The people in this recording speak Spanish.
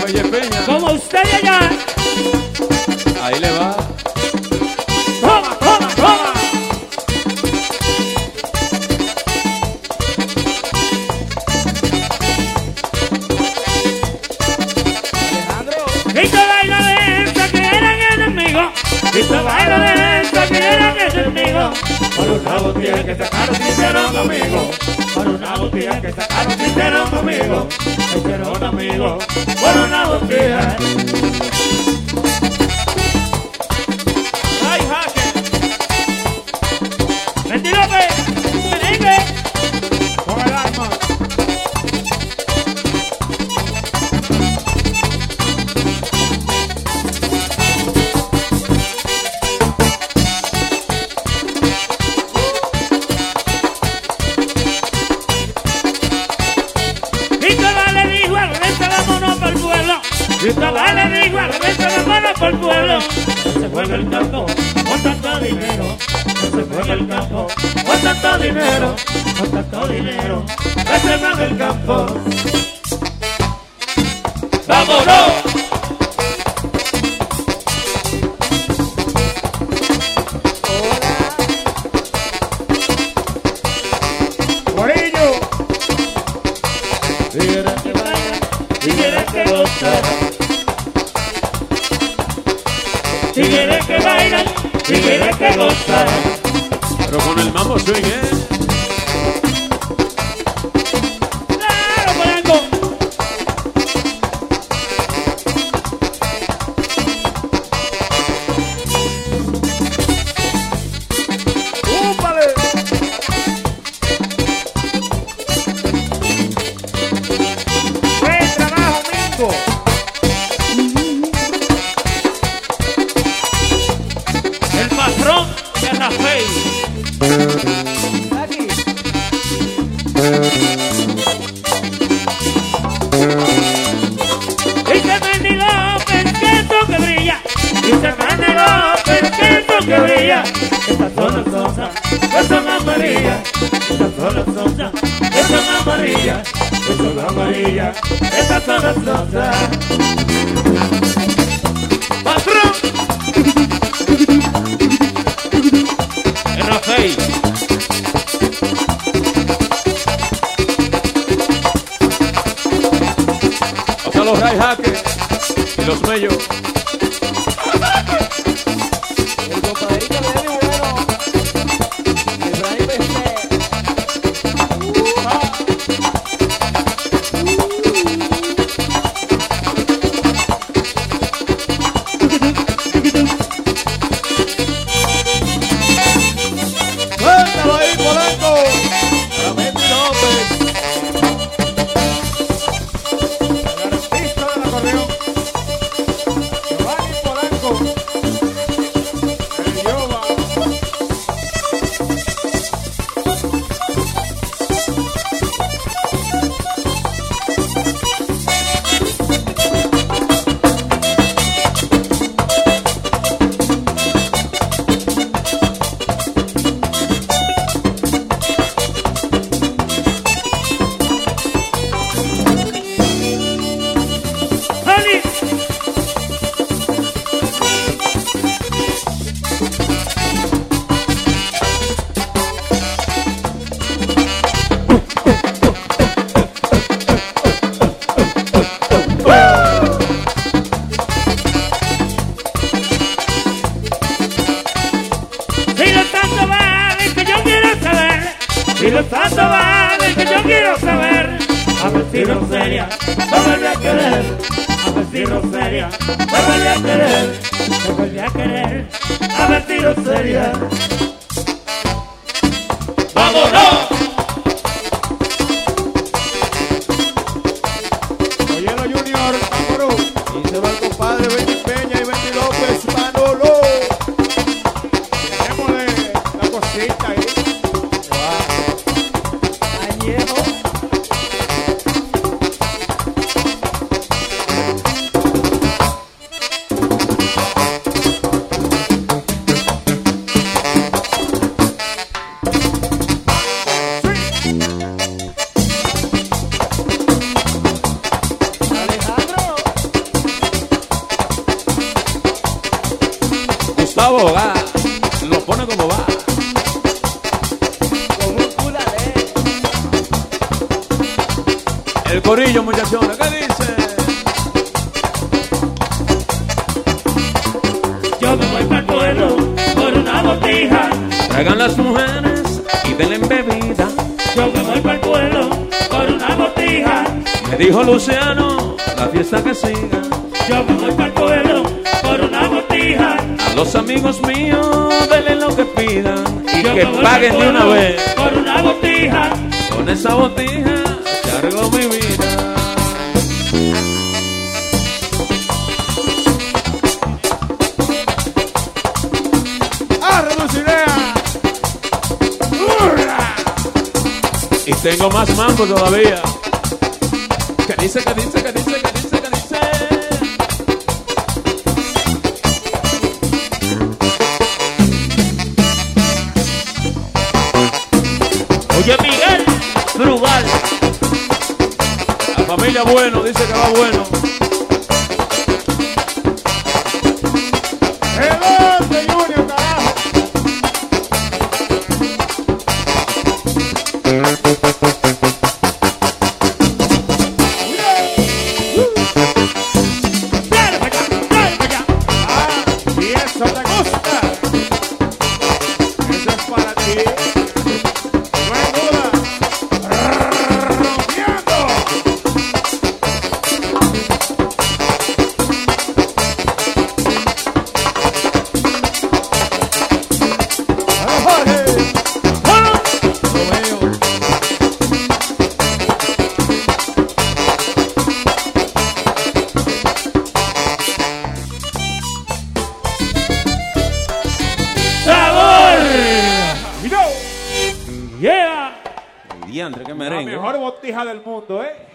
Oye, Peña. Como usted de allá. Ahí le va. Toma, toma, toma. Y te baila de esta que eran enemigos. Y te baila de esta que eran enemigos. Por una botella que sacaron se hicieron amigos. Por una botella que sacaron se hicieron amigos. Se hicieron amigos. Por una botella. ¡Ay, jaque! Mendy López, merengue. Con el alma. Y Tabá le dijo al resto de mano por el pueblo. No se juega el campo con tanto dinero. No se juega el campo con tanto dinero. Con tanto dinero. No se juega el campo. ¡Vámonos! Guarillo. Tigres que bailan, tigres que gozan. Tigres que bailan, tigres que gozan. Pero con el mambo swing, ¡Claro, Polanco! ¡Úpale! ¡Buen trabajo, Mingo! El patrón de Rafael. Aquí. Y se Mendy López, que brilla. Y se Mendy López, que brilla. Estas son las onzas, que son amarillas. Estas son las onzas, que son amarillas. Que son amarillas. Estas son las onzas. ¡Patrón! Rafael. hasta los Ray Jaque y los Mellos. El compadrito de mi bueno. Efraín Besté. ¡Suéltalo ahí, Polanco! Para Mendy López. El artista del acordeón, Giovanni Polanco, el Yoba. ¡Honey! Si lo tanto vale que yo quiero saber, si lo tanto vale que yo quiero saber, a ver si Roselia me vuelve a querer, a ver si Roselia me vuelve a querer, me vuelve a querer, a ver si Roselia. ¡Vámonos! Oyelo Junior, vámonos. Y se va el compadre Benny Peña y Mendy López, Manolo. Démosle la cosita ahí. Añejo. pa' abogar, lo pone como va. Con un culalé. El corillo, muchachones, ¿qué dice? Yo me voy para el pueblo por una botija. Traigan las mujeres y denle bebida. Yo me voy para el pueblo por una botija. Me dijo Luciano, la fiesta que siga. Yo me voy para el pueblo por una botija. A los amigos míos, denle lo que pidan y Yo que me voy paguen pa'l de una pueblo vez. por una botija. Con esa botija se arregló mi vida. ¡Ah, reduciré! ¡Hurra! Y tengo más mambo todavía. ¿Qué dice, qué dice, qué dice, qué dice, qué dice? Oye, Miguel Brugal. La familia Bueno dice que va bueno. ¡Redonde, Junior, carajo! Dale para allá, dale para allá. ¡Ah! ¡Y eso te gusta! ¡Eso es para ti! ¡No hay duda! ¡Rompiendo! ¡Vamos, Jorge! ¡Ah! Lo veo. ¡Sabor! ¡Y no! ¡Yeah! Diantre, qué La merengue. mejor botija del mundo, ¿eh?